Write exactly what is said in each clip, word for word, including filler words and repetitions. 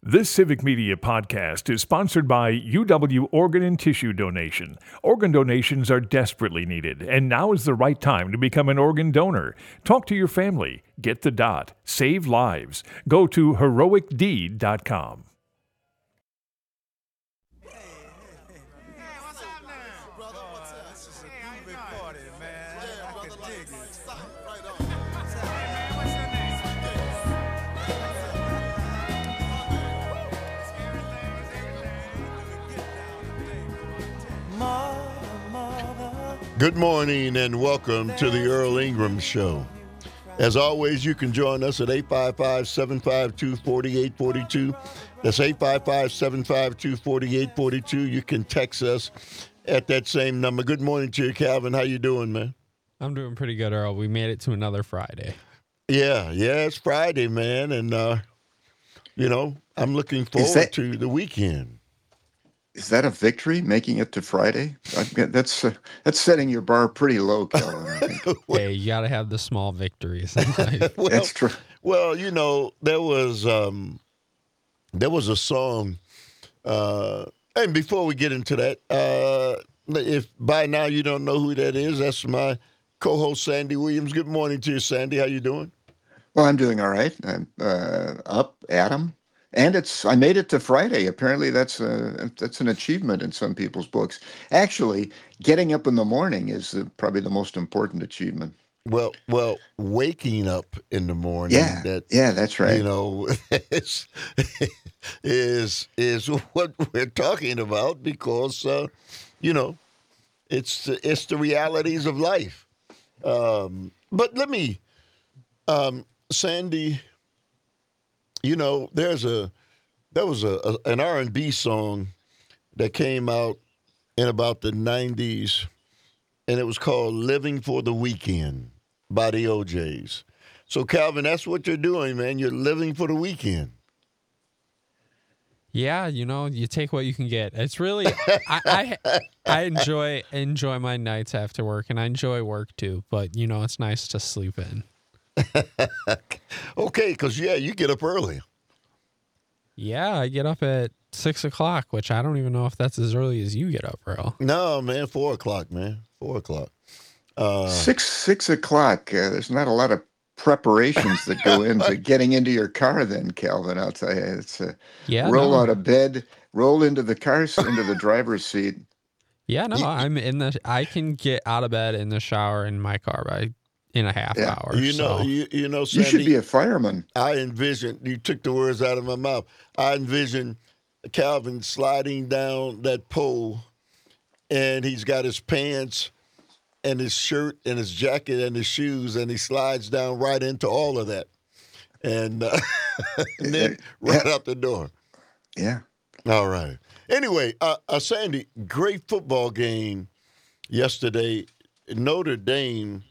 This Civic Media podcast is sponsored by U W Organ and Tissue Donation. Organ donations are desperately needed, and now is the right time to become an organ donor. Talk to your family. Get the dot. Save lives. Go to heroic deed dot com. Good morning and welcome to the Earl Ingram Show. As always, you can join us at eight five five, seven five two, four eight four two. That's eight five five, seven five two, four eight four two. You can text us at that same number. Good morning to you, Calvin. How you doing, man? I'm doing pretty good, Earl. We made it to another Friday. Yeah, yeah, it's Friday, man. And, uh, you know, I'm looking forward that- to the weekend. Is that a victory, making it to Friday? I- That's uh, that's setting your bar pretty low, Kellen. I think. Hey, you got to have the small victories in life. well, That's true. Well, you know, there was um, there was a song, uh, and before we get into that, uh, if by now you don't know who that is, that's my co-host Sandy Williams. Good morning to you, Sandy. How you doing? Well, I'm doing all right. I'm uh, up, Adam, and it's I made it to Friday. Apparently, that's a, that's an achievement in some people's books. Actually, getting up in the morning is uh, probably the most important achievement. Well, well, waking up in the morning. Yeah, that, yeah, that's right. You know, is is is what we're talking about because uh, you know it's it's the realities of life. Um, but let me, um, Sandy. You know, there's a there was a, a an R and B song that came out in about the nineties, and it was called "Living for the Weekend" by the O Js. So, Calvin, that's what you're doing, man. You're living for the weekend. Yeah, you know, you take what you can get. It's really, I, I, I enjoy enjoy my nights after work, and I enjoy work too. But you know, it's nice to sleep in. Okay, because, yeah, you get up early. Yeah, I get up at six o'clock, which I don't even know if that's as early as you get up, Earl. No, man, four o'clock, man. Four o'clock. Uh, Six six o'clock. Uh, there's not a lot of preparations that go into getting into your car. Then, Calvin, I'll tell you, it's a Yeah, roll no. out of bed, roll into the car, into the driver's seat. Yeah, no, I'm in the. I can get out of bed in the shower in my car by in a half Yeah. hour. you know, so. you, you know, You Sandy, should be a fireman. I envision, you took the words out of my mouth. I envision Calvin sliding down that pole, and he's got his pants and his shirt and his jacket and his shoes, and he slides down right into all of that. And, uh, and then right out the door. Yeah. All right. Anyway, uh, uh, Sandy, great football game yesterday. Notre Dame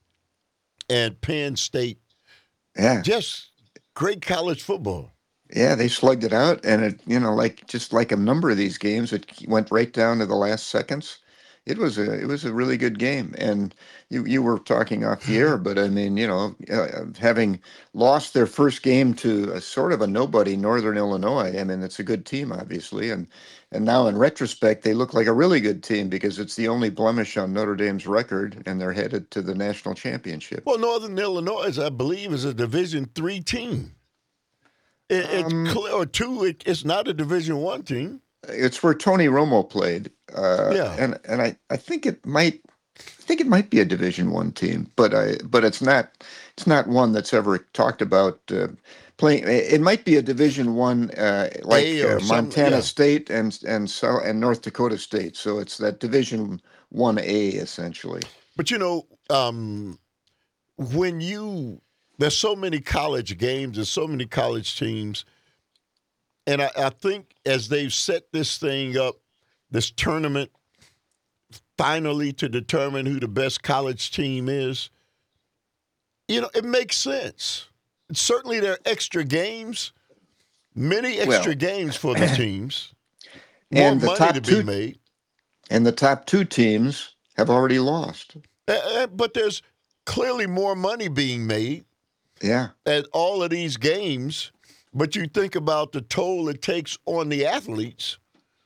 and Penn State. Yeah. Just great college football. Yeah, they slugged it out, and it, you know, like just like a number of these games, it went right down to the last seconds. It was a it was a really good game, and you you were talking off the air, but I mean, you know, uh, having lost their first game to a sort of a nobody, Northern Illinois. I mean, it's a good team, obviously, and and now in retrospect, they look like a really good team because it's the only blemish on Notre Dame's record, and they're headed to the national championship. Well, Northern Illinois, I believe, is a Division three team. It, it's Um, clear, or two. It, it's not a Division one team. It's where Tony Romo played. Uh, Yeah. and and I, I think it might I think it might be a Division One team, but I but it's not it's not one that's ever talked about uh, playing. It might be a Division One uh, like A or uh, some- Montana yeah. State and and so and North Dakota State. So it's that Division One A essentially. But you know, um, when you there's so many college games, there's so many college teams, and I, I think as they've set this thing up, this tournament, finally to determine who the best college team is, you know, it makes sense. Certainly, there are extra games, many extra Well, games for the teams, more and the money top to be two made. and the top two teams have already lost. Uh, uh, but there's clearly more money being made Yeah. at all of these games But you think about the toll it takes on the athletes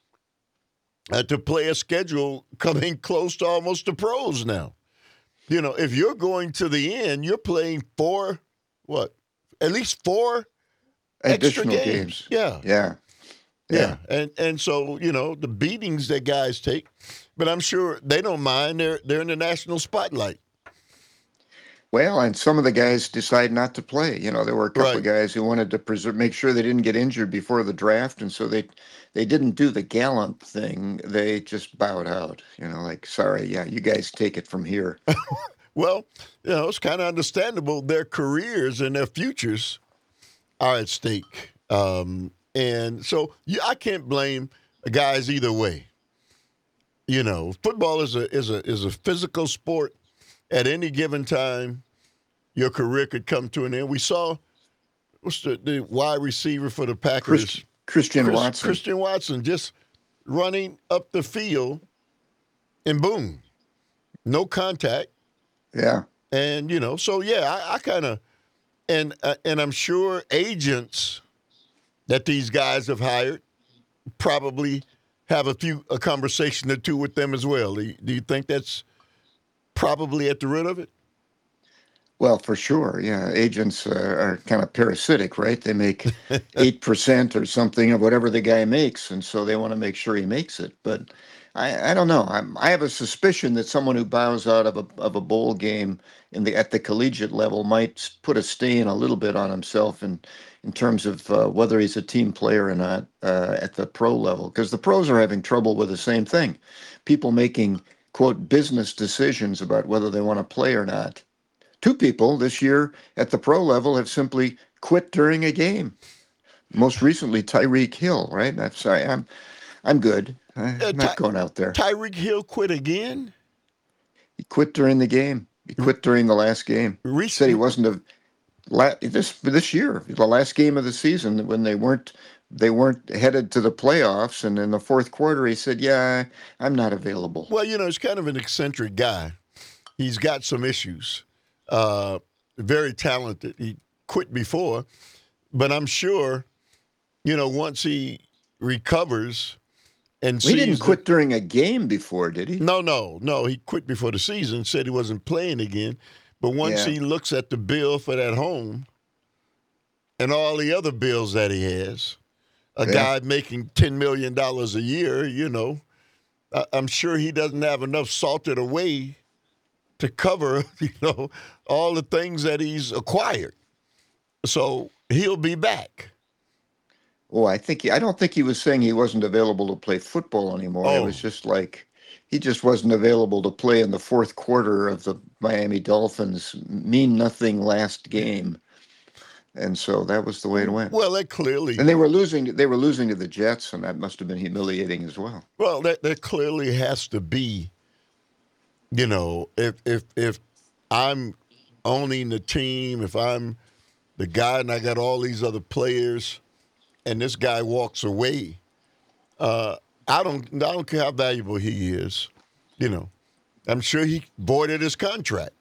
uh, to play a schedule coming close to almost the pros now. You know, if you're going to the end, you're playing four, what, at least four extra Additional games. games. Yeah. Yeah. Yeah. And and so, you know, the beatings that guys take, but I'm sure they don't mind. They're they're in the national spotlight. Well, and some of the guys decide not to play. You know, there were a couple Right. of guys who wanted to preserve, make sure they didn't get injured before the draft, and so they they didn't do the gallant thing. They just bowed out. You know, like, sorry, yeah, you guys take it from here. Well, you know, it's kind of understandable. Their careers and their futures are at stake. Um, and so yeah, I can't blame guys either way. You know, football is a is a is a physical sport. At any given time, your career could come to an end. We saw what's the, the wide receiver for the Packers, Chris, Christian Chris- Watson. Christian Watson, just running up the field, and boom, no contact. Yeah. And, you know, so, yeah, I, I kind of and uh, – and I'm sure agents that these guys have hired probably have a few – a conversation or two with them as well. Do you, do you think that's probably at the root of it? Well, for sure. Yeah. Agents uh, are kind of parasitic, right? They make eight percent or something of whatever the guy makes. And so they want to make sure he makes it. But I, I don't know. I'm, I have a suspicion that someone who bows out of a, of a bowl game in the, at the collegiate level might put a stain a little bit on himself in, in terms of uh, whether he's a team player or not uh, at the pro level. Because the pros are having trouble with the same thing. People making, quote, business decisions about whether they want to play or not. Two people this year at the pro level have simply quit during a game. Most recently, Tyreek Hill, right? I'm sorry, I'm I'm good. I'm Uh, not Ty- going out there. Tyreek Hill quit again? He quit during the game. He quit during the last game. He said he wasn't a la- this this year, the last game of the season when they weren't they weren't headed to the playoffs, and in the fourth quarter he said, "Yeah, I'm not available." Well, you know, he's kind of an eccentric guy. He's got some issues. Uh, very talented. He quit before, but I'm sure, you know, once he recovers and He didn't sees quit during a game before, did he? the- no, no, no. He quit before the season. Said he wasn't playing again. But once Yeah. he looks at the bill for that home and all the other bills that he has, a Yeah. guy making ten million dollars a year, you know, I- I'm sure he doesn't have enough salted away to cover, you know, all the things that he's acquired. So he'll be back. Oh, I think he, I don't think he was saying he wasn't available to play football anymore. It Oh. was just like he just wasn't available to play in the fourth quarter of the Miami Dolphins' mean nothing last game. And so that was the way it went. Well, that clearly, And they were losing they were losing to the Jets, and that must have been humiliating as well. well, that, that clearly has to be, you know, if if if I'm owning the team, if I'm the guy and I got all these other players, and this guy walks away, uh, I don't I don't care how valuable he is, you know. I'm sure he voided his contract.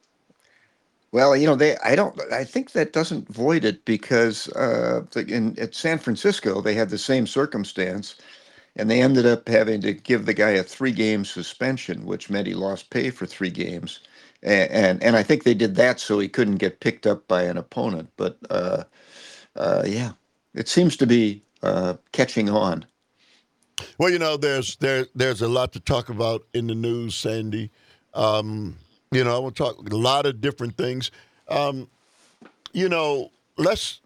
Well, you know, they I don't I think that doesn't void it because uh the- in at San Francisco they had the same circumstance, and they ended up having to give the guy a three-game suspension, which meant he lost pay for three games. And, and and I think they did that so he couldn't get picked up by an opponent. But uh, uh, yeah, it seems to be uh, catching on. Well, you know, there's there there's a lot to talk about in the news, Sandy. Um, you know, I want to talk a lot of different things. Um, you know, let's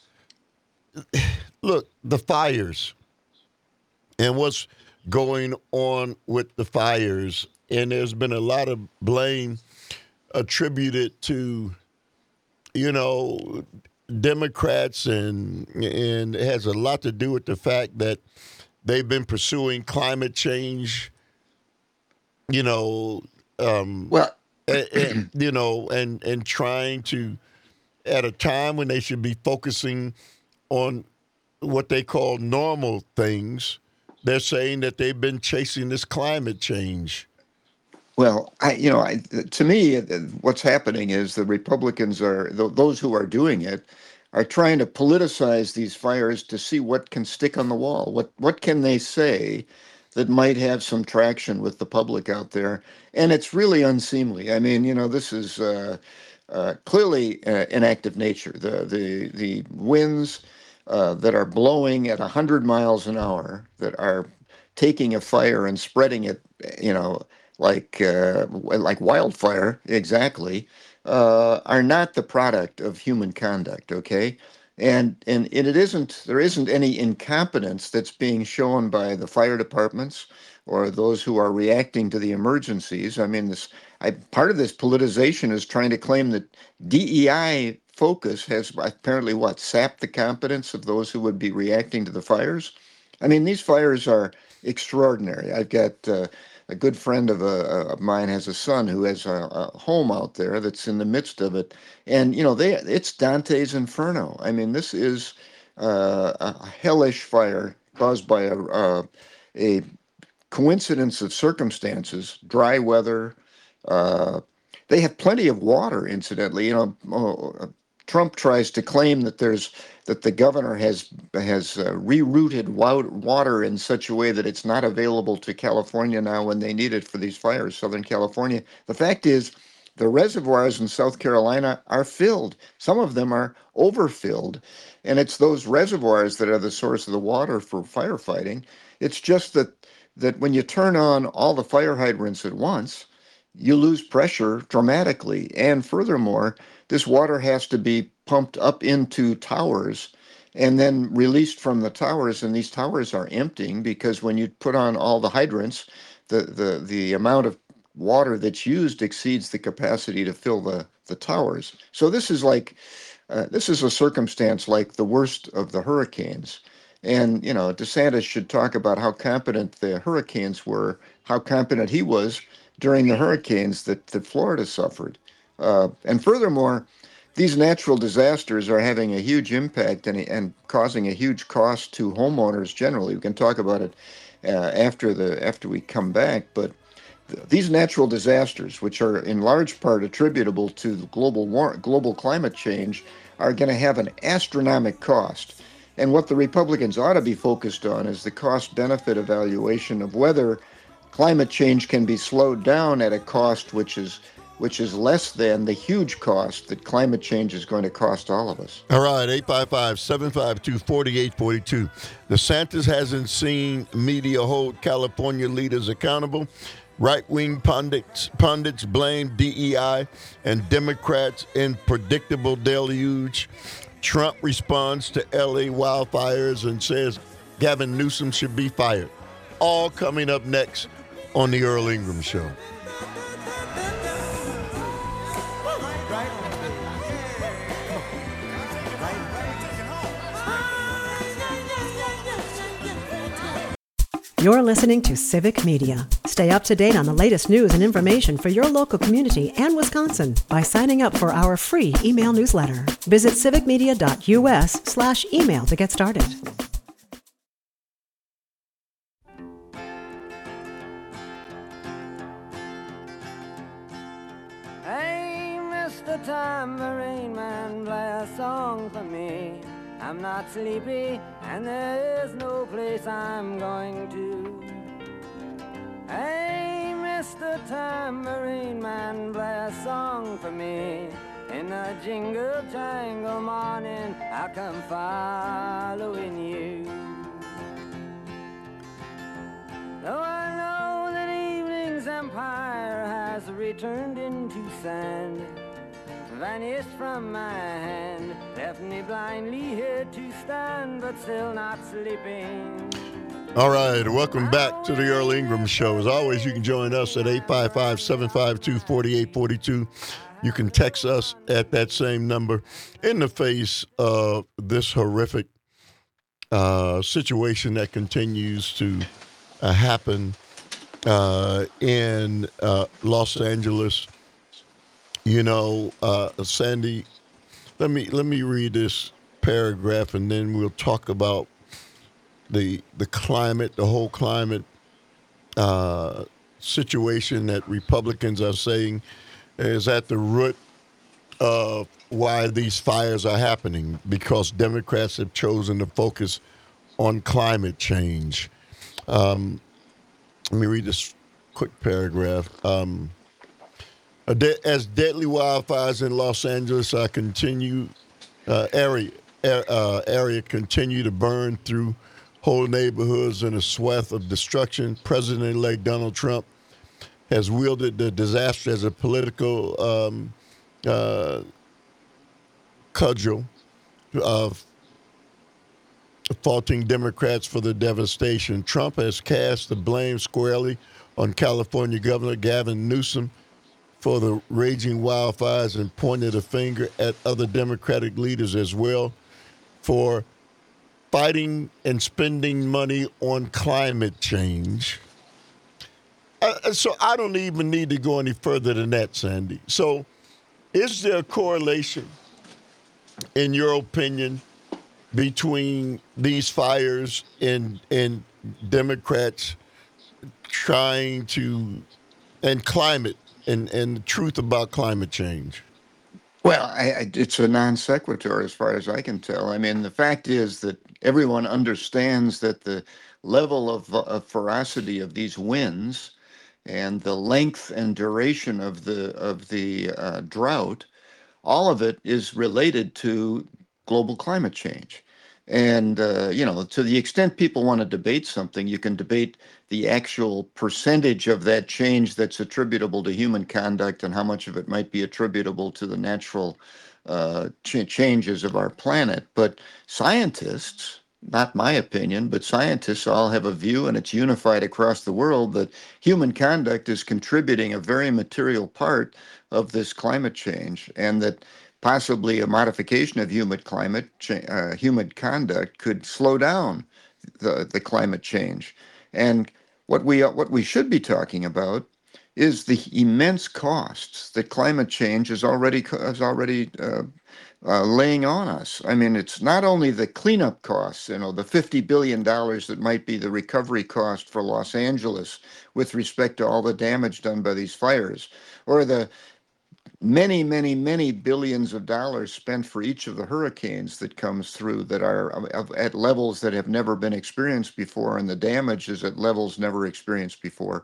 look the fires and what's going on with the fires, and there's been a lot of blame attributed to, you know, Democrats, and and it has a lot to do with the fact that they've been pursuing climate change, you know, um, Well, and, and, you know, and and trying to, at a time when they should be focusing on what they call normal things, they're saying that they've been chasing this climate change. Well, I, you know, I, to me, uh, what's happening is the Republicans are th- those who are doing it are trying to politicize these fires to see what can stick on the wall. What what can they say that might have some traction with the public out there? And it's really unseemly. I mean, you know, this is uh, uh, clearly uh, an act of nature. The the the winds uh, that are blowing at one hundred miles an hour, that are taking a fire and spreading it, you know, like uh, like wildfire, exactly, uh, are not the product of human conduct. Okay, and and it, it isn't. There isn't any incompetence that's being shown by the fire departments or those who are reacting to the emergencies. I mean, this I, part of this politicization is trying to claim that D E I focus has apparently what sapped the competence of those who would be reacting to the fires. I mean, these fires are extraordinary. I've got uh, a good friend of, a, of mine has a son who has a, a home out there that's in the midst of it, and you know, they it's Dante's Inferno. I mean, this is uh, a hellish fire caused by a, a a coincidence of circumstances, dry weather. Uh, they have plenty of water, incidentally. You know, oh, Trump tries to claim that there's that the governor has has uh, rerouted water in such a way that it's not available to California now when they need it for these fires, Southern California. The fact is, the reservoirs in South Carolina are filled. Some of them are overfilled, and it's those reservoirs that are the source of the water for firefighting. It's just that that when you turn on all the fire hydrants at once, you lose pressure dramatically. And furthermore, this water has to be pumped up into towers and then released from the towers. And these towers are emptying because when you put on all the hydrants, the, the, the amount of water that's used exceeds the capacity to fill the, the towers. So this is like, uh, this is a circumstance like the worst of the hurricanes. And, you know, DeSantis should talk about how competent the hurricanes were, how competent he was during the hurricanes that, that Florida suffered. Uh, and furthermore, these natural disasters are having a huge impact and, and causing a huge cost to homeowners generally. We can talk about it uh, after the after we come back, but th- these natural disasters, which are in large part attributable to global war, global climate change, are going to have an astronomical cost. And what the Republicans ought to be focused on is the cost-benefit evaluation of whether climate change can be slowed down at a cost which is which is less than the huge cost that climate change is going to cost all of us. All right, eight five five, seven five two, four eight four two. DeSantis hasn't seen media hold California leaders accountable. Right-wing pundits, pundits blame D E I and Democrats in predictable deluge. Trump responds to L A wildfires and says Gavin Newsom should be fired. All coming up next on the Earl Ingram Show. You're listening to Civic Media. Stay up to date on the latest news and information for your local community and Wisconsin by signing up for our free email newsletter. Visit civicmedia.us slash email to get started. Hey, Mister Tambourine Man, play a song for me. I'm not sleepy, and there is no place I'm going to. Hey, Mister Tambourine Man, play a song for me. In a jingle jangle morning, I'll come following you. Though I know that evening's empire has returned into sand, vanished from my hand, left me blindly here to stand, but still not sleeping. All right, welcome back to the Earl Ingram Show. As always, you can join us at eight five five, seven five two, four eight four two. You can text us at that same number. In the face of this horrific uh, situation that continues to uh, happen uh, in uh, Los Angeles, you know, uh, Sandy, let me let me read this paragraph, and then we'll talk about the the climate, the whole climate uh, situation that Republicans are saying is at the root uh, why these fires are happening, because Democrats have chosen to focus on climate change. Um, let me read this quick paragraph. Um, as deadly wildfires in Los Angeles are continue uh, area uh, area continue to burn through whole neighborhoods in a swath of destruction, President-elect Donald Trump has wielded the disaster as a political um, uh, cudgel, of faulting Democrats for the devastation. Trump has cast the blame squarely on California Governor Gavin Newsom for the raging wildfires and pointed a finger at other Democratic leaders as well for fighting and spending money on climate change. Uh, so I don't even need to go any further than that, Sandy. So is there a correlation, in your opinion, between these fires and and Democrats trying to, and climate, and, and the truth about climate change? Well, I, I, it's a non sequitur as far as I can tell. I mean, the fact is that everyone understands that the level of, of ferocity of these winds and the length and duration of the of the uh, drought, all of it is related to global climate change. And, uh, you know, to the extent people want to debate something, you can debate the actual percentage of that change that's attributable to human conduct and how much of it might be attributable to the natural uh, ch- changes of our planet. But scientists, not my opinion, but scientists all have a view, and it's unified across the world, that human conduct is contributing a very material part of this climate change, and that possibly a modification of human climate, uh, human conduct could slow down the, the climate change. And what we what we should be talking about is the immense costs that climate change is already is already uh, uh, laying on us. I mean, it's not only the cleanup costs, you know, the fifty billion dollars that might be the recovery cost for Los Angeles with respect to all the damage done by these fires, or the many, many, many billions of dollars spent for each of the hurricanes that comes through that are at levels that have never been experienced before, and the damage is at levels never experienced before.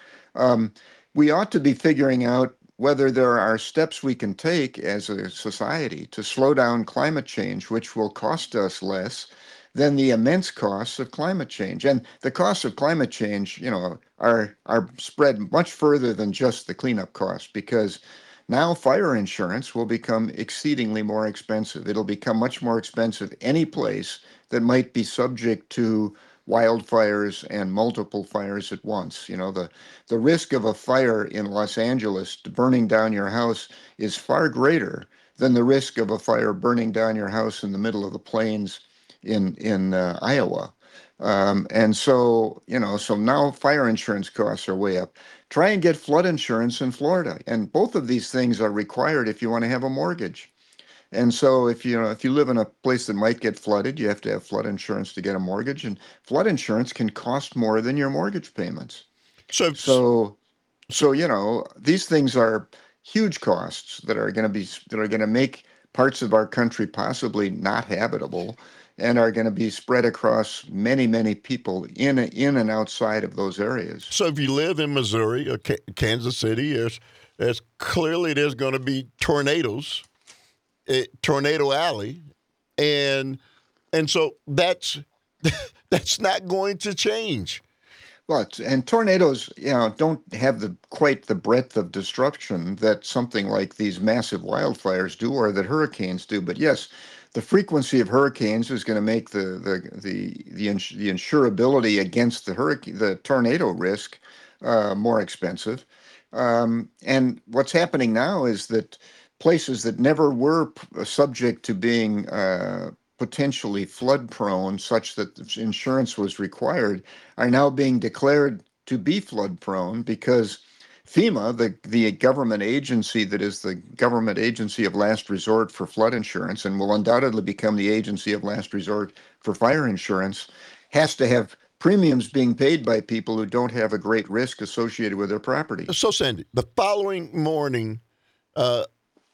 Um, we ought to be figuring out whether there are steps we can take as a society to slow down climate change, which will cost us less than the immense costs of climate change. And the costs of climate change, you know, are are spread much further than just the cleanup costs, because now fire insurance will become exceedingly more expensive. It'll become much more expensive any place that might be subject to wildfires and multiple fires at once. You know, the, the risk of a fire in Los Angeles burning down your house is far greater than the risk of a fire burning down your house in the middle of the plains in, in uh, Iowa. Um, and so, you know, so now fire insurance costs are way up. Try and get flood insurance in Florida. And both of these things are required if you want to have a mortgage. And so if you know, if you live in a place that might get flooded, you have to have flood insurance to get a mortgage. And flood insurance can cost more than your mortgage payments. So, so, so you know, these things are huge costs that are going to be that are going to make parts of our country possibly not habitable, and are going to be spread across many, many people in in and outside of those areas. So if you live in Missouri or Kansas City, there's, there's clearly there's going to be tornadoes, eh, Tornado Alley, and and so that's that's not going to change. Well, and tornadoes, you know, don't have the quite the breadth of destruction that something like these massive wildfires do, or that hurricanes do. But yes, the frequency of hurricanes is going to make the the the the, ins- the insurability against the hurricane, the tornado risk, uh, more expensive. Um, and what's happening now is that places that never were p- subject to being uh, potentially flood prone, such that insurance was required, are now being declared to be flood prone because FEMA, the, the government agency that is the government agency of last resort for flood insurance, and will undoubtedly become the agency of last resort for fire insurance, has to have premiums being paid by people who don't have a great risk associated with their property. So, Sandy, the following morning, uh,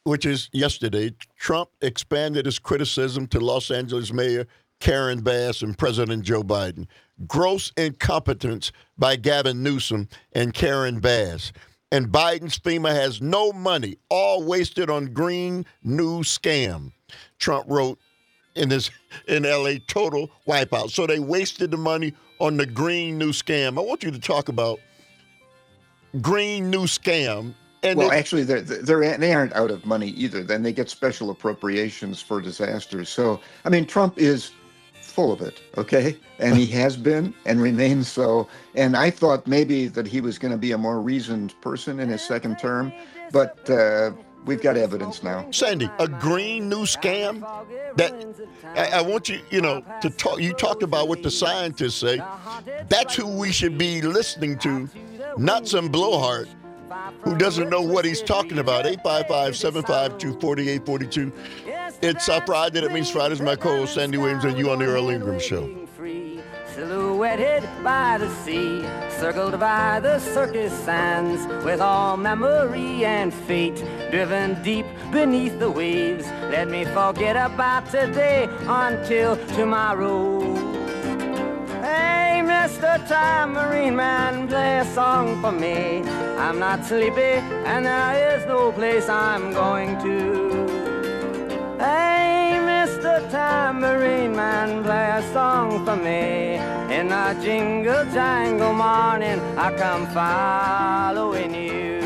which is yesterday, Trump expanded his criticism to Los Angeles Mayor Karen Bass and President Joe Biden. Gross incompetence by Gavin Newsom and Karen Bass. And Biden's FEMA has no money, all wasted on green new scam. Trump wrote in his in L A, total wipeout. So they wasted the money on the green new scam. I want you to talk about green new scam. And well, it, actually, they're, they're, they aren't out of money either. Then they get special appropriations for disasters. So, I mean, Trump is full of it, okay? And he has been and remains so. And I thought maybe that he was going to be a more reasoned person in his second term, but uh, we've got evidence now. Sandy, a green new scam? That I, I want you, you know, to talk. You talked about what the scientists say. That's who we should be listening to, not some blowhard who doesn't know what he's talking about. eight five five, seven five two, four eight four two. It's uh, Friday. That means Friday's my co-host, Sandy Williams, and you on the Earl Ingram Show. Silhouetted by the sea, circled by the circus sands, with all memory and fate driven deep beneath the waves. Let me forget about today until tomorrow. Hey, Mister Tambourine Man, play a song for me. I'm not sleepy, and there is no place I'm going to. Hey, Mister Tambourine Man, play a song for me. In a jingle jangle morning, I come following you.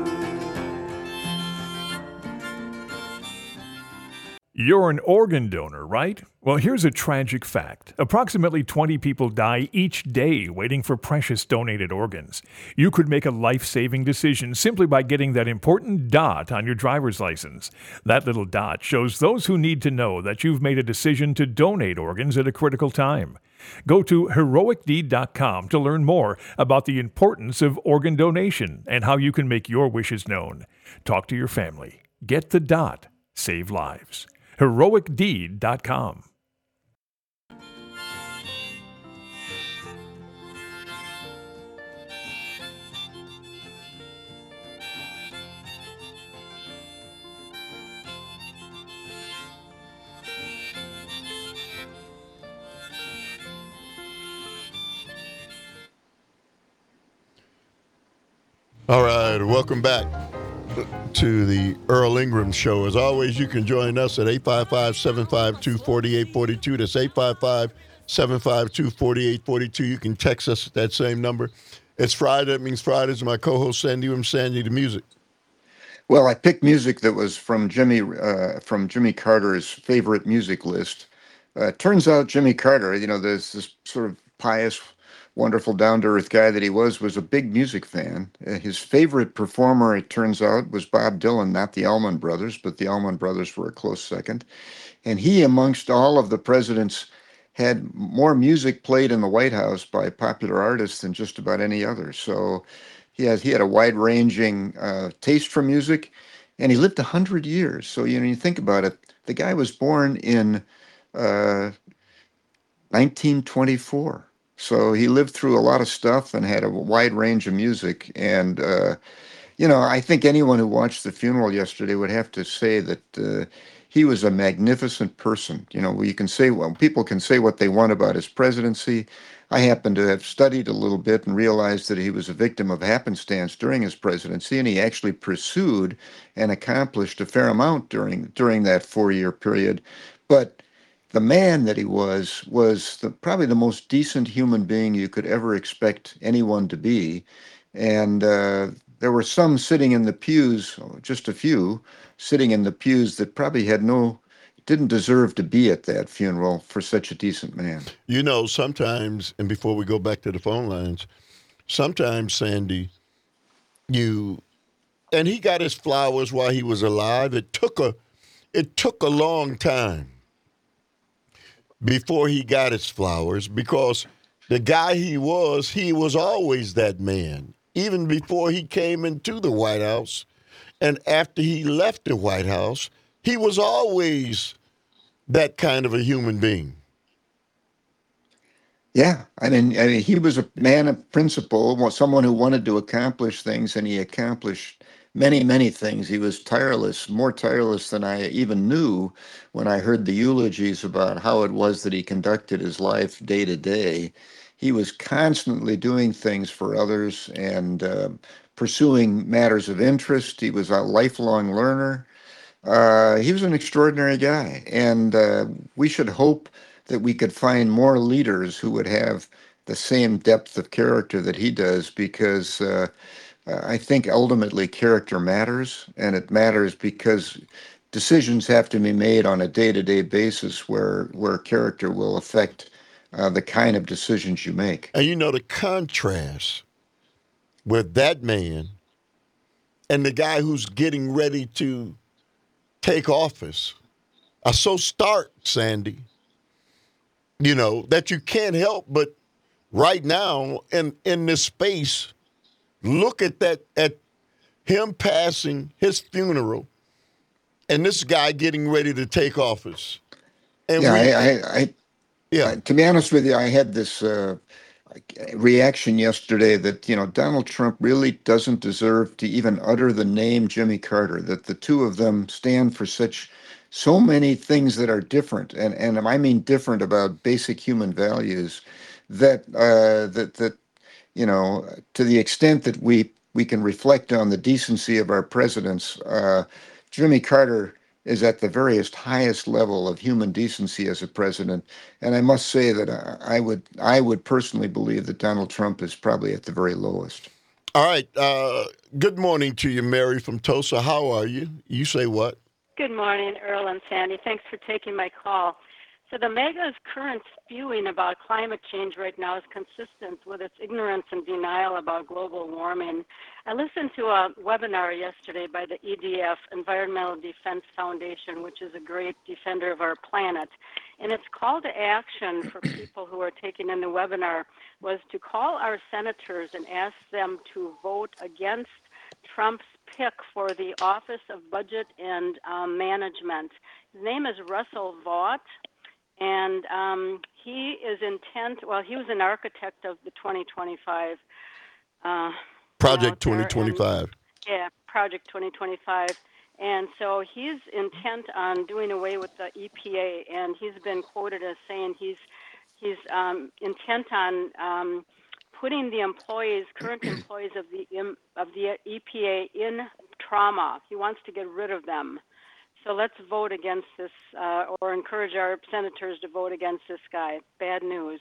You're an organ donor, right? Well, here's a tragic fact. Approximately twenty people die each day waiting for precious donated organs. You could make a life-saving decision simply by getting that important dot on your driver's license. That little dot shows those who need to know that you've made a decision to donate organs at a critical time. Go to heroic deed dot com to learn more about the importance of organ donation and how you can make your wishes known. Talk to your family. Get the dot. Save lives. heroic deed dot com. All right, welcome back to the Earl Ingram Show. As always, you can join us at eight five five, seven five two, four eight four two. That's eight five five, seven five two, four eight four two. You can text us at that same number. It's Friday. That means Friday's my co-host, Sandy Williams, Sandy, the music. Well, I picked music that was from Jimmy uh, from Jimmy Carter's favorite music list. Uh, turns out Jimmy Carter, you know, there's this sort of pious, wonderful, down-to-earth guy that he was, was a big music fan. Uh, his favorite performer, it turns out, was Bob Dylan, not the Allman Brothers, but the Allman Brothers were a close second. And he, amongst all of the presidents, had more music played in the White House by popular artists than just about any other. So he had, he had a wide-ranging uh, taste for music, and he lived one hundred years. So, you know, you think about it, the guy was born in uh, nineteen twenty-four. So he lived through a lot of stuff and had a wide range of music. And, uh, you know, I think anyone who watched the funeral yesterday would have to say that uh, he was a magnificent person. You know, you can say, well, people can say what they want about his presidency. I happen to have studied a little bit and realized that he was a victim of happenstance during his presidency, and he actually pursued and accomplished a fair amount during during that four-year period. But the man that he was, was the, probably the most decent human being you could ever expect anyone to be. And uh, there were some sitting in the pews, just a few, sitting in the pews that probably had no, didn't deserve to be at that funeral for such a decent man. You know, sometimes, and before we go back to the phone lines, sometimes, Sandy, you, and he got his flowers while he was alive. It took a, it took a long time before he got his flowers, because the guy he was, he was always that man, even before he came into the White House. And after he left the White House, he was always that kind of a human being. Yeah, I mean, I mean, he was a man of principle, someone who wanted to accomplish things, and he accomplished many, many things. He was tireless, more tireless than I even knew when I heard the eulogies about how it was that he conducted his life day to day. He was constantly doing things for others and uh, pursuing matters of interest. He was a lifelong learner. Uh, he was an extraordinary guy, and uh, we should hope that we could find more leaders who would have the same depth of character that he does, because uh, I think ultimately character matters, and it matters because decisions have to be made on a day-to-day basis where where character will affect uh, the kind of decisions you make. And you know, the contrast with that man and the guy who's getting ready to take office are so stark, Sandy, you know, that you can't help but right now in, in this space, look at that, at him passing his funeral and this guy getting ready to take office. And yeah, we, I, I, I, yeah. to be honest with you, I had this uh, reaction yesterday that, you know, Donald Trump really doesn't deserve to even utter the name Jimmy Carter, that the two of them stand for such so many things that are different, and and I mean different about basic human values, that uh, that that you know, to the extent that we we can reflect on the decency of our presidents, uh, Jimmy Carter is at the various highest level of human decency as a president, and I must say that I, I would I would personally believe that Donald Trump is probably at the very lowest. All right. Uh, good morning to you, Mary from Tulsa. How are you? You say what? Good morning, Earl and Sandy. Thanks for taking my call. So the MAGA's current spewing about climate change right now is consistent with its ignorance and denial about global warming. I listened to a webinar yesterday by the E D F, Environmental Defense Foundation, which is a great defender of our planet. And its call to action for people who are taking in the webinar was to call our senators and ask them to vote against Trump's pick for the Office of Budget and um, Management. His name is Russell Vought, and um, he is intent, well, he was an architect of the twenty twenty-five. Uh, Project twenty twenty-five. And, yeah, Project twenty twenty-five. And so he's intent on doing away with the E P A, and he's been quoted as saying he's, he's um, intent on um, putting the employees, current employees of the of the E P A in trauma. He wants to get rid of them. So let's vote against this, uh, or encourage our senators to vote against this guy. Bad news.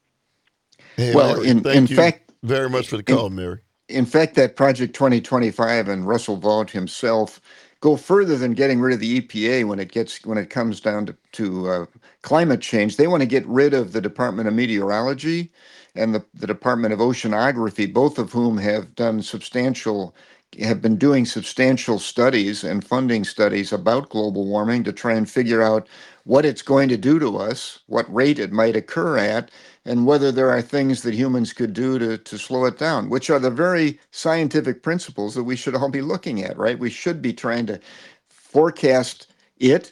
Hey, well, Mary, in, thank in you fact, very much for the call, in, Mary. In fact, that Project twenty twenty-five and Russell Vought himself go further than getting rid of the E P A when it gets when it comes down to, to uh, climate change. They want to get rid of the Department of Meteorology and the, the Department of Oceanography, both of whom have done substantial, have been doing substantial studies and funding studies about global warming to try and figure out what it's going to do to us, what rate it might occur at, and whether there are things that humans could do to, to slow it down, which are the very scientific principles that we should all be looking at, right? We should be trying to forecast it,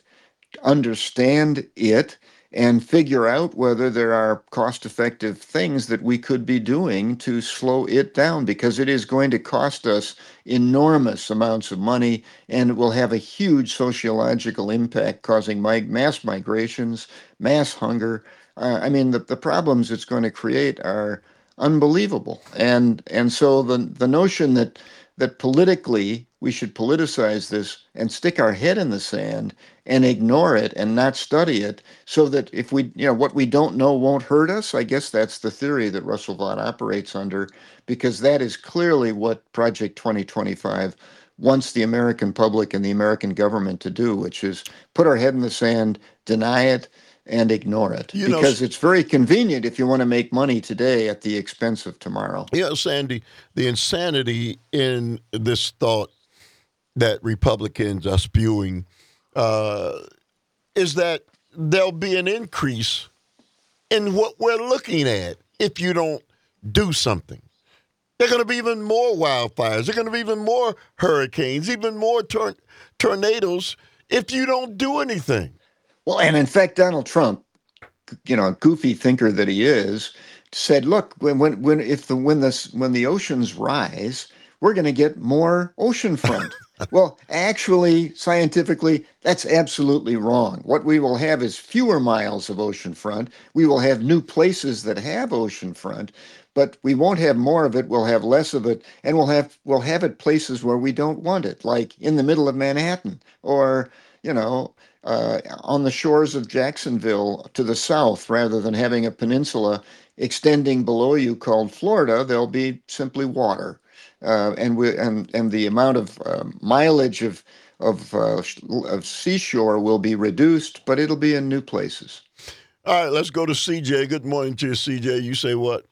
understand it, and figure out whether there are cost-effective things that we could be doing to slow it down, because it is going to cost us enormous amounts of money, and it will have a huge sociological impact, causing mig- mass migrations, mass hunger. Uh, I mean, the, the problems it's going to create are unbelievable. And and so the the notion that that politically we should politicize this and stick our head in the sand and ignore it and not study it, so that if we, you know, what we don't know won't hurt us, I guess that's the theory that Russell Vought operates under, because that is clearly what Project twenty twenty-five wants the American public and the American government to do, which is put our head in the sand, deny it, and ignore it. You because know, it's very convenient if you want to make money today at the expense of tomorrow. Yeah, Sandy, the insanity in this thought that Republicans are spewing uh, is that there'll be an increase in what we're looking at if you don't do something. There are going to be even more wildfires. There are going to be even more hurricanes, even more tor- tornadoes if you don't do anything. Well, and in fact, Donald Trump, you know, a goofy thinker that he is, said, "Look, when when when if the when this when the oceans rise, we're going to get more oceanfront. Well, actually, scientifically, that's absolutely wrong. What we will have is fewer miles of oceanfront. We will have new places that have oceanfront, but we won't have more of it. We'll have less of it, and we'll have we'll have it places where we don't want it, like in the middle of Manhattan, or you know, uh, on the shores of Jacksonville to the south, rather than having a peninsula extending below you called Florida. There'll be simply water. Uh, and we and and the amount of uh, mileage of of uh, of seashore will be reduced, but it'll be in new places. All right, let's go to C J. Good morning to you, C J. You say what?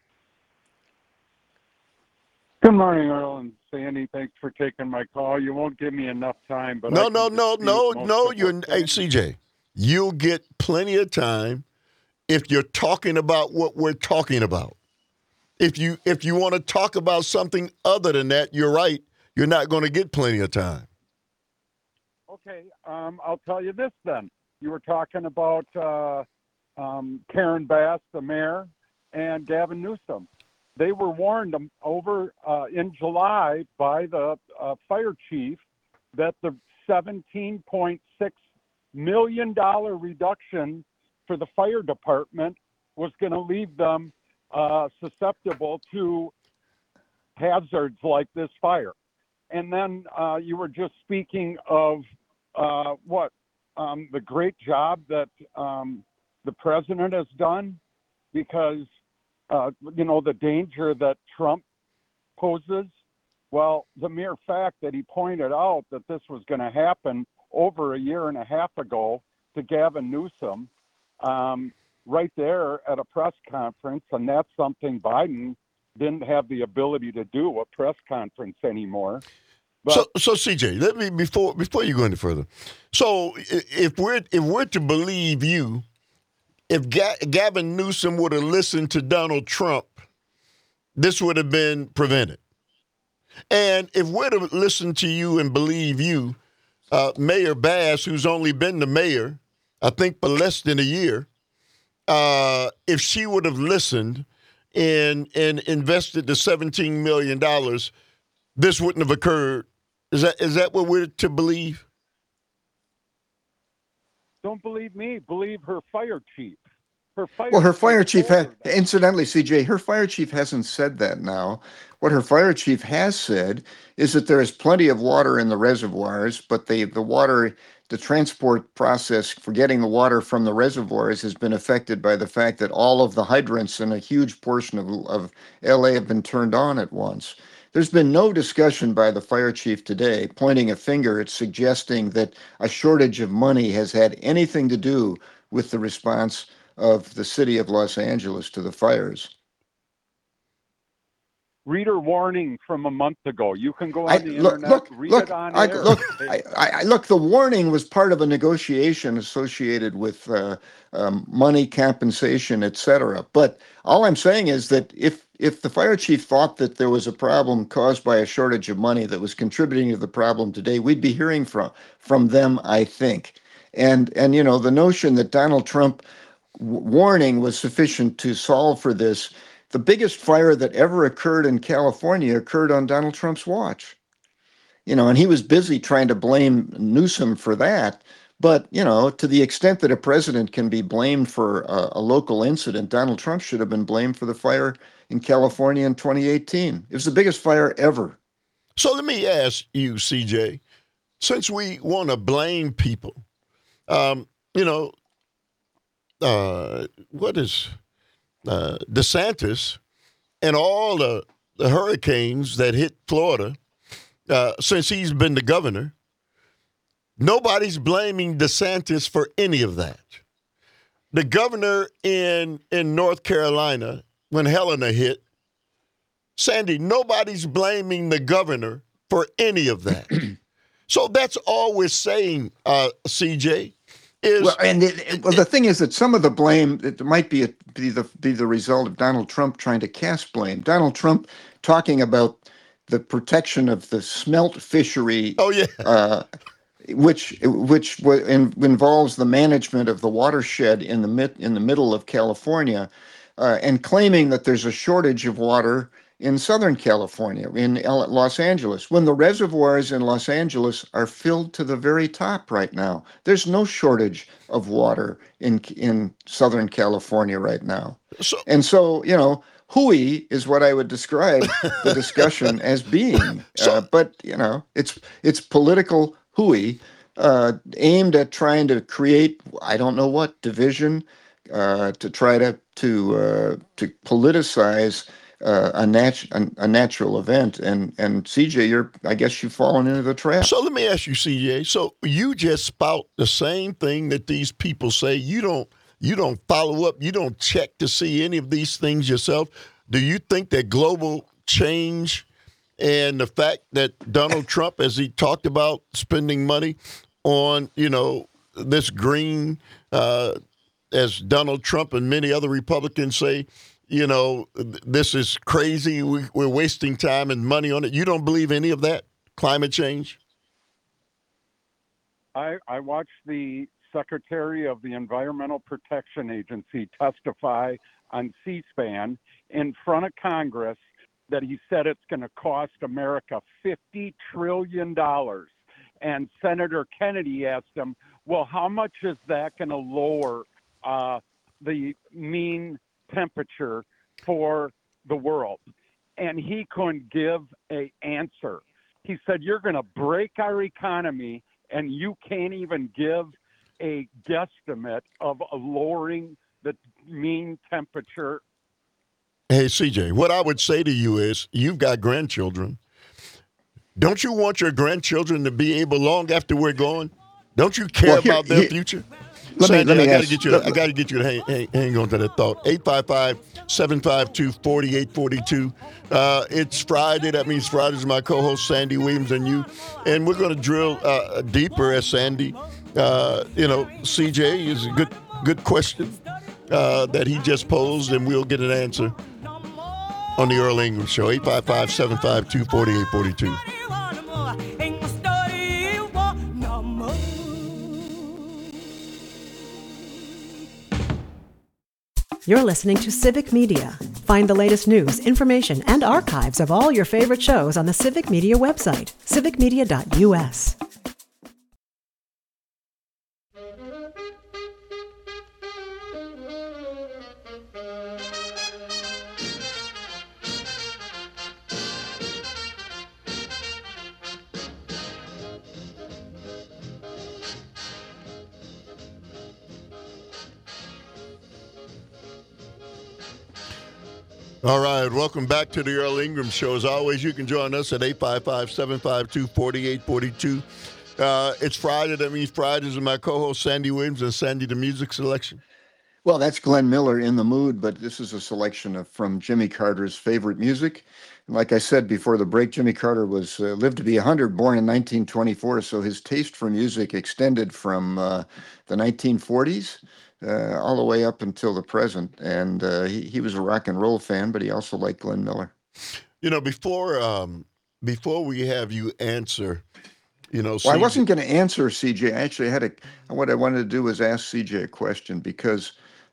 Good morning, Earl and Sandy. Thanks for taking my call. You won't give me enough time, but no, I no, can no, dispute no, most no. of You're what hey, Sandy- C J. You'll get plenty of time if you're talking about what we're talking about. If you if you want to talk about something other than that, you're right. You're not going to get plenty of time. Okay, um, I'll tell you this then. You were talking about uh, um, Karen Bass, the mayor, and Gavin Newsom. They were warned um, over uh, in July by the uh, fire chief that the seventeen point six million dollars reduction for the fire department was going to leave them uh, susceptible to hazards like this fire. And then uh, you were just speaking of uh, what um, the great job that um, the president has done, because uh, you know the danger that Trump poses. Well, the mere fact that he pointed out that this was going to happen over a year and a half ago to Gavin Newsom, um, right there at a press conference, and that's something Biden didn't have the ability to do, a press conference anymore. But, so, so C J, let me before before you go any further. So, if we're if we're to believe you, if Ga- Gavin Newsom would have listened to Donald Trump, this would have been prevented. And if we're to listen to you and believe you, uh, Mayor Bass, who's only been the mayor, I think, for less than a year, uh, if she would have listened and and invested the seventeen million dollars, this wouldn't have occurred. Is that is that what we're to believe? don't believe me, believe her fire chief. Her fire Well, her fire chief told had, her that. incidentally, C J, her fire chief hasn't said that now. What her fire chief has said is that there is plenty of water in the reservoirs, but the, the water, the transport process for getting the water from the reservoirs has been affected by the fact that all of the hydrants in a huge portion of, of L A have been turned on at once. There's been no discussion by the fire chief today pointing a finger at suggesting that a shortage of money has had anything to do with the response of the city of Los Angeles to the fires. Read her warning from a month ago. You can go on I, the look, internet, look, read look, it on I, air. look, Hey, I, I, look, the warning was part of a negotiation associated with uh, um, money compensation, et cetera. But all I'm saying is that if if the fire chief thought that there was a problem caused by a shortage of money that was contributing to the problem today, we'd be hearing from from them, I think. And and you know, the notion that Donald Trump w- warning was sufficient to solve for this. The biggest fire that ever occurred in California occurred on Donald Trump's watch. You know, and he was busy trying to blame Newsom for that. But, you know, to the extent that a president can be blamed for a, a local incident, Donald Trump should have been blamed for the fire in California in twenty eighteen. It was the biggest fire ever. So let me ask you, C J, since we want to blame people, um, you know, uh, what is uh, DeSantis and all the, the hurricanes that hit Florida uh, since he's been the governor, nobody's blaming DeSantis for any of that. The governor in in North Carolina, when Helena hit, Sandy, nobody's blaming the governor for any of that. So that's all we're saying, uh, C J, is Well, and it, it- well, the thing is that some of the blame it might be a, be the be the result of Donald Trump trying to cast blame. Donald Trump talking about the protection of the smelt fishery. oh yeah, Uh, which which wa- in, involves the management of the watershed in the mid, in the middle of California, uh, and claiming that there's a shortage of water in Southern California, in L- Los Angeles, when the reservoirs in Los Angeles are filled to the very top right now. There's no shortage of water in in Southern California right now. So, And so, you know, hooey is what I would describe the discussion as being. so Uh, but, you know, it's it's political hooey uh, aimed at trying to create, I don't know what, division, uh, to try to to uh, to politicize uh, a, nat- a, a natural event. And and C J, you're I guess you've fallen into the trap. So let me ask you, C J. So you just spout the same thing that these people say. You don't you don't follow up. You don't check to see any of these things yourself. Do you think that global change and the fact that Donald Trump, as he talked about spending money on, you know, this green, uh, as Donald Trump and many other Republicans say, you know, this is crazy. We, we're wasting time and money on it. You don't believe any of that? Climate change? I, I watched the Secretary of the Environmental Protection Agency testify on C-SPAN in front of Congress that he said it's going to cost America fifty trillion dollars. And Senator Kennedy asked him, well, how much is that going to lower uh, the mean temperature for the world? And he couldn't give an answer. He said, you're going to break our economy, and you can't even give a guesstimate of a lowering the mean temperature. Hey, C J, what I would say to you is you've got grandchildren. Don't you want your grandchildren to be able, long after we're gone, don't you care Well, here- about their here- future? Let me- Sandy, let me I got to ask- get you. let- I got to get you to hang, hang, hang on to that thought. eight five five, seven five two, four eight four two. Uh, it's Friday. That means Friday's my co-host Sandy Williams and you, and we're going to drill uh, deeper as Sandy. Uh, you know, C J is a good good question uh, that he just posed, and we'll get an answer on the Earl Ingram Show. eight five five, seven five two, four eight four two. You're listening to Civic Media. Find the latest news, information, and archives of all your favorite shows on the Civic Media website, civic media dot u s. All right, welcome back to the Earl Ingram Show. As always, you can join us at eight five five, seven five two, four eight four two. Uh, it's Friday. That means Fridays with my co-host Sandy Williams and Sandy the Music Selection. Well, that's Glenn Miller in the mood, but this is a selection of from Jimmy Carter's favorite music. And like I said before the break, Jimmy Carter was uh, lived to be one hundred, born in nineteen twenty-four, so his taste for music extended from uh, the nineteen forties uh, all the way up until the present. And uh, he, he was a rock and roll fan, but he also liked Glenn Miller. You know, before um, before we have you answer, you know, Well, I C J wasn't going to answer C J. I actually had a, what I wanted to do was ask C J a question because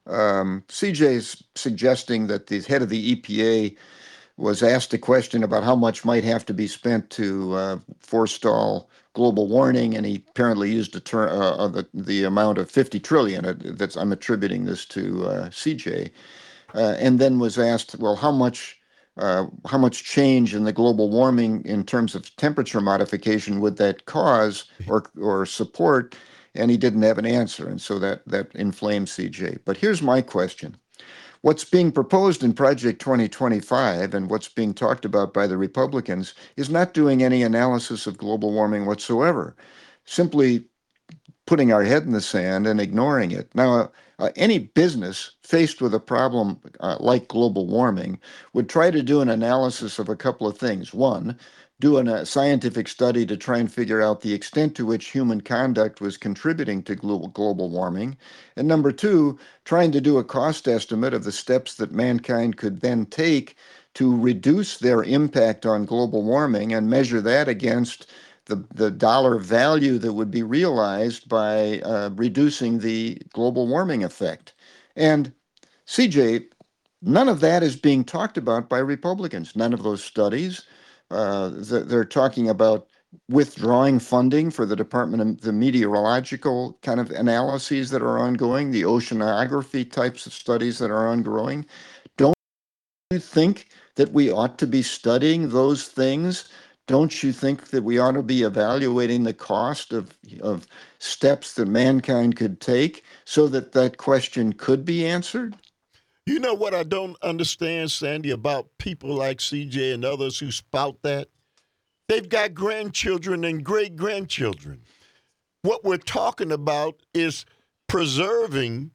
um, C J's suggesting that the head of the E P A was asked a question about how much might have to be spent to uh, forestall global warming, and he apparently used a term, uh, uh, the, the amount of fifty trillion. Uh, that's I'm attributing this to uh, C J, uh, and then was asked, well, how much uh, how much change in the global warming in terms of temperature modification would that cause or or support? And he didn't have an answer, and so that that inflamed C J. But here's my question. What's being proposed in Project twenty twenty-five and what's being talked about by the Republicans is not doing any analysis of global warming whatsoever, simply putting our head in the sand and ignoring it. Now, uh, any business faced with a problem uh, like global warming would try to do an analysis of a couple of things. One, do an, a scientific study to try and figure out the extent to which human conduct was contributing to global, global warming. And number two, trying to do a cost estimate of the steps that mankind could then take to reduce their impact on global warming and measure that against the, the dollar value that would be realized by uh, reducing the global warming effect. And C J, None of that is being talked about by Republicans. None of those studies. Uh, th- they're talking about withdrawing funding for the Department of the meteorological kind of analyses that are ongoing, the oceanography types of studies that are ongoing. Don't you think that we ought to be studying those things? Don't you think that we ought to be evaluating the cost of, of steps that mankind could take so that that question could be answered? You know what I don't understand, Sandy, about people like C J and others who spout that? They've got grandchildren and great-grandchildren. What we're talking about is preserving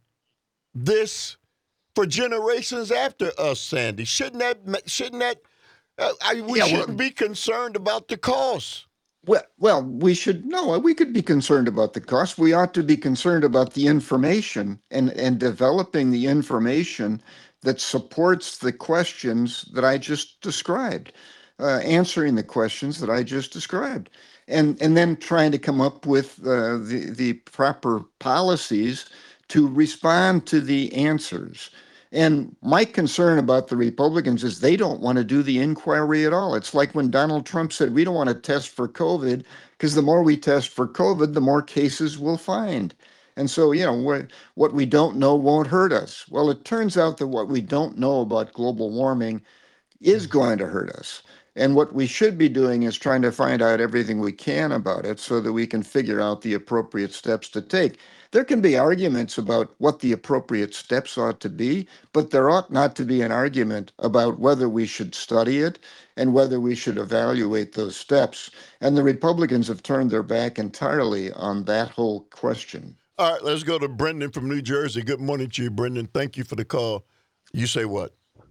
this for generations after us, Sandy. Shouldn't that, shouldn't that, uh, I, we Yeah, shouldn't well- be concerned about the cost. Well, well, we should no. We could be concerned about the cost. We ought to be concerned about the information and and developing the information that supports the questions that I just described, uh, answering the questions that I just described, and and then trying to come up with uh, the the proper policies to respond to the answers. And my concern about the Republicans is they don't want to do the inquiry at all. It's like when Donald Trump said, we don't want to test for COVID because the more we test for COVID, the more cases we'll find. And so, you know, what, what we don't know won't hurt us. Well, it turns out that what we don't know about global warming is going to hurt us. And what we should be doing is trying to find out everything we can about it so that we can figure out the appropriate steps to take. There can be arguments about what the appropriate steps ought to be, but there ought not to be an argument about whether we should study it and whether we should evaluate those steps. And the Republicans have turned their back entirely on that whole question. All right, let's go to Brendan from New Jersey. Good morning to you, Brendan. Thank you for the call. You say what?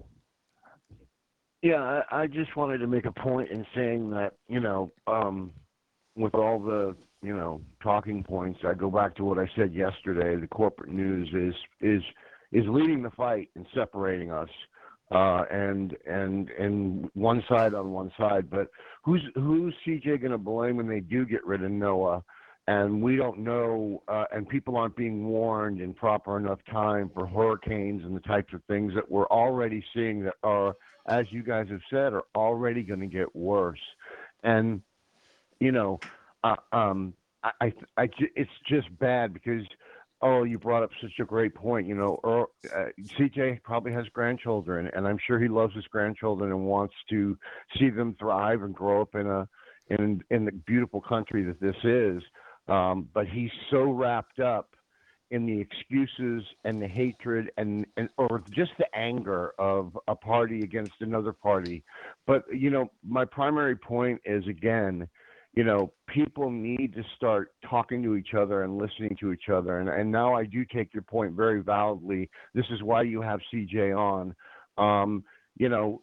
Yeah, I, I just wanted to make a point in saying that, you know, um, with all the, you know, talking points, I go back to what I said yesterday. The corporate news is is is leading the fight and separating us, uh, and and and one side on one side. But who's who's C J going to blame when they do get rid of NOAA? And we don't know, uh, and people aren't being warned in proper enough time for hurricanes and the types of things that we're already seeing that are, as you guys have said, are already going to get worse. And, you know, uh, um, I, I, I, it's just bad because, oh, you brought up such a great point. You know, Earl, uh, C J probably has grandchildren, and I'm sure he loves his grandchildren and wants to see them thrive and grow up in a in in the beautiful country that this is. Um, but he's so wrapped up in the excuses and the hatred and, and or just the anger of a party against another party. But, you know, my primary point is, again, you know, people need to start talking to each other and listening to each other. And, and now I do take your point very validly. This is why you have C J on. Um, you know,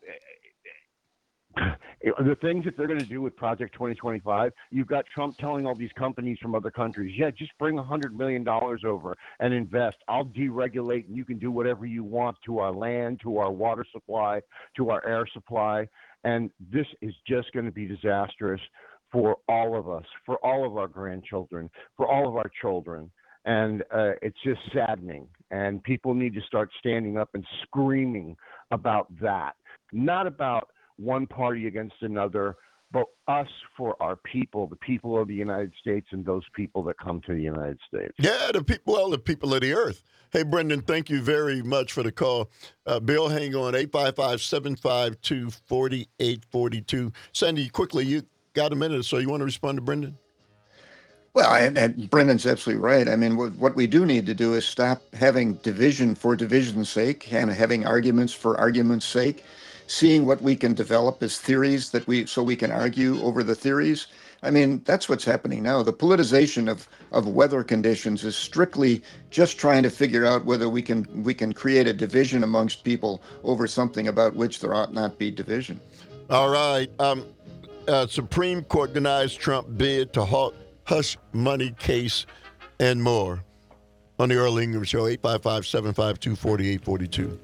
the things that they're going to do with Project twenty twenty-five, you've got Trump telling all these companies from other countries, yeah, just bring one hundred million dollars over and invest. I'll deregulate and you can do whatever you want to our land, to our water supply, to our air supply. And this is just going to be disastrous for all of us, for all of our grandchildren, for all of our children. And uh, it's just saddening. And people need to start standing up and screaming about that, not about one party against another, but us for our people, the people of the United States and those people that come to the United States. Yeah, the people, all the people of the earth. Hey, Brendan, thank you very much for the call. Uh, Bill, hang on, eight five five, seven five two, four eight four two. Sandy, quickly, you got a minute or so. You want to respond to Brendan? Well, and, and Brendan's absolutely right. I mean, what, what we do need to do is stop having division for division's sake and having arguments for argument's sake, seeing what we can develop as theories that we so we can argue over the theories. I mean, that's what's happening now. The politicization of, of weather conditions is strictly just trying to figure out whether we can we can create a division amongst people over something about which there ought not be division. All right. Um, uh, Supreme Court denies Trump bid to halt hush money case and more. On the Earl Ingram Show, eight five five, seven five two, four eight four two.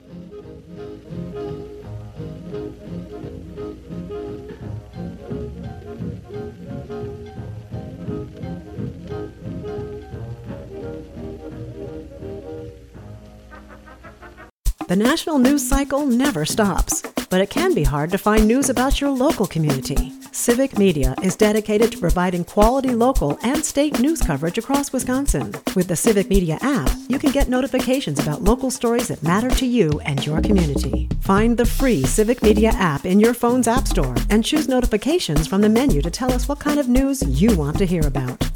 The national news cycle never stops, but it can be hard to find news about your local community. Civic Media is dedicated to providing quality local and state news coverage across Wisconsin. With the Civic Media app, you can get notifications about local stories that matter to you and your community. Find the free Civic Media app in your phone's app store and choose notifications from the menu to tell us what kind of news you want to hear about.